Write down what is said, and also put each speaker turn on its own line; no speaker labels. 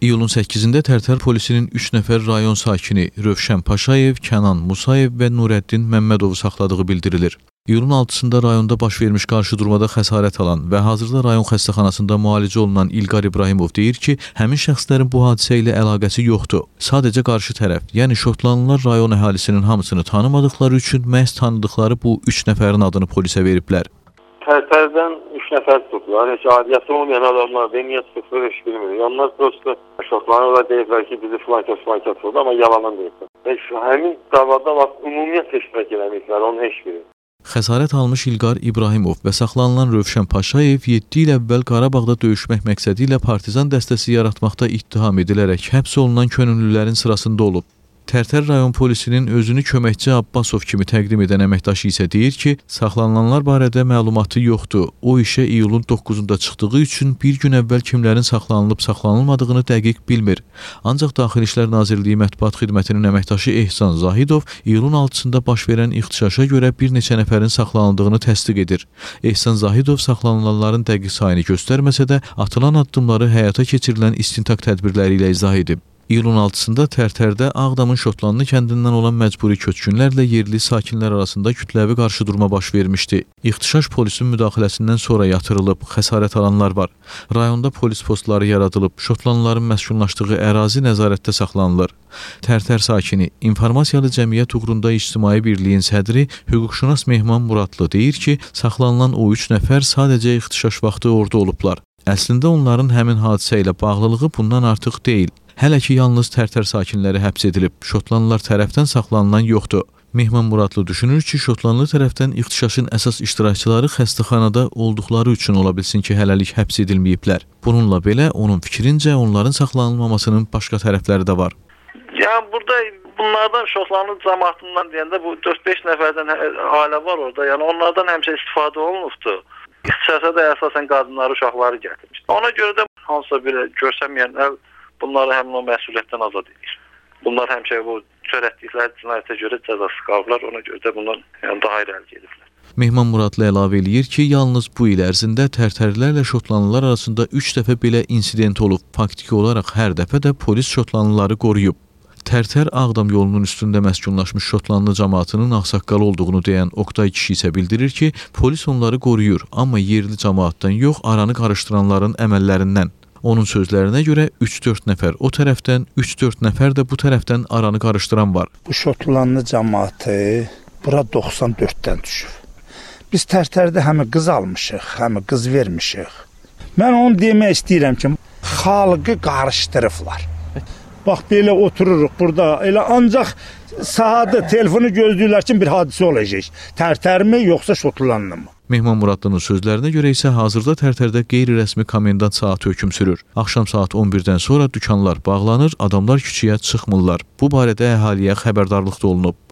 İyulun 8-də Tərtər polisinin 3 nəfər rayon sakini Rövşən Paşayev, Kənan Musayev və Nurəddin Məmmədovu saxladığı bildirilir. İyulun 6-sında rayonda baş vermiş qarşıdurmada xəsarət alan və hazırda rayon xəstəxanasında müalicə olunan İlqar İbrahimov deyir ki, həmin şəxslərin bu hadisə ilə əlaqəsi yoxdur. Sadəcə qarşı tərəf, yəni şotlanlılar rayon əhalisinin hamısını tanımadıqları üçün məhz tanıdıqları bu 3 nəfərin adını polisə veriblər.
Tərtərdən 3 nəfər tutdular. Heç adiyyəti olmayan adamlar, niyə tutduqları heç bilmirik. Onlar prosto şotlanırlar, deyirlər ki, bizi filankat tutdu, amma yalandan deyirlər. Heç həmin davada ümumiyyətlə iştirak eləməklər, onun heç biri.
Xəsarət almış İlqar İbrahimov və saxlanılan Rövşən Paşayev 7 il əvvəl Qarabağda döyüşmək məqsədi ilə partizan dəstəsi yaratmaqda ittiham edilərək həbs olunan könüllülərin sırasında olub. Tərtər rayon polisinin özünü köməkçi Abbasov kimi təqdim edən əməkdaşı isə deyir ki, saxlanılanlar barədə məlumatı yoxdur. O işə iyulun 9-da çıxdığı üçün bir gün əvvəl kimlərin saxlanılıb-saxlanılmadığını dəqiq bilmir. Ancaq Daxili İşlər Nazirliyi Mətbuat Xidmətinin əməkdaşı Ehsan Zahidov iyulun 6-sında baş verən ixtişaşa görə bir neçə nəfərin saxlanıldığını təsdiq edir. Ehsan Zahidov saxlanılanların dəqiq sayını göstərməsə də, atılan addımları həyata keçirilən istintaq tədbirləri ilə izah edib. İyulun 6-sında Tərtərdə Ağdamın Şotlanlı kəndindən olan məcburi köçkünlərlə yerli sakinlər arasında kütləvi qarşıdurma baş vermişdi. İxtişaş polisin müdaxiləsindən sonra yatırılıb, xəsarət alanlar var. Rayonda polis postları yaradılıb, şotlanlıların məskunlaşdığı ərazi nəzarətdə saxlanılır. Tərtər sakini İnformasiyalı Cəmiyyət uğrunda İctimai Birliyin sədri hüquqşünas Mehman Muradlı deyir ki, saxlanılan o 3 nəfər sadəcə ixtişaş vaxtı orada olublar. Əslində onların həmin hadisə ilə bağlılığı bundan artıq deyil. Hələ ki, yalnız Tərtər sakinləri həbs edilib, şotlanlılar tərəfdən saxlanılan yoxdur. Mehman Muradlı düşünür ki, şotlanlı tərəfdən ixtişaşın əsas iştirakçıları xəstəxanada olduqları üçün ola bilsin ki, hələlik həbs edilməyiblər. Bununla belə, onun fikrincə, onların saxlanılmamasının başqa tərəfləri də var.
Yəni, burada bunlardan şotlanlı cəmaatından deyəndə bu 4-5 nəfərdən ailə var orada, yəni onlardan həmişə istifadə olunubdur. İxtişaşa da əsasən qadınları, uşaqları gətirmiş. Ona görə də hansısa bir görsəməyən bunları həmin o məsuliyyətdən azad edir. Bunlar həmişə bu törətdikləri cinayətə görə cəzasız qalıblar, ona görə də bundan daha irəli gediblər.
Mehman Muradlı əlavə eləyir ki, yalnız bu il ərzində Tərtərlilərlə şotlanlılar arasında 3 dəfə belə insident olub. Faktiki olaraq hər dəfə də polis şotlanlıları qoruyub. Tərtər Ağdam yolunun üstündə məskunlaşmış şotlanlı cəmaatının ağsaqqalı olduğunu deyən Oqtay kişi isə bildirir ki, polis onları qoruyur, amma yerli cəmaatdan yox, aranı qarışdıranların əməllərindən. Onun sözlərinə görə 3-4 nəfər o tərəfdən, 3-4 nəfər də bu tərəfdən aranı qarışdıran var.
Bu şotlanlı cəmaatı bura 94-dən düşüb. Biz Tərtərdə həmi qız almışıq, həmi qız vermişik. Mən onu demək istəyirəm ki, xalqı qarışdırıblar. Bax, belə otururuq burada, elə ancaq sahada telefonu gözləyirlər ki, bir hadisə olacaq. Tərtərmi, yoxsa şotlanlı mı?
Mehman Muradlının sözlərinə görə isə hazırda Tərtərdə qeyri-rəsmi komendant saatı hökm sürür. Axşam saat 11-dən sonra dükanlar bağlanır, adamlar küçəyə çıxmırlar. Bu barədə əhaliyə xəbərdarlıq da olunub.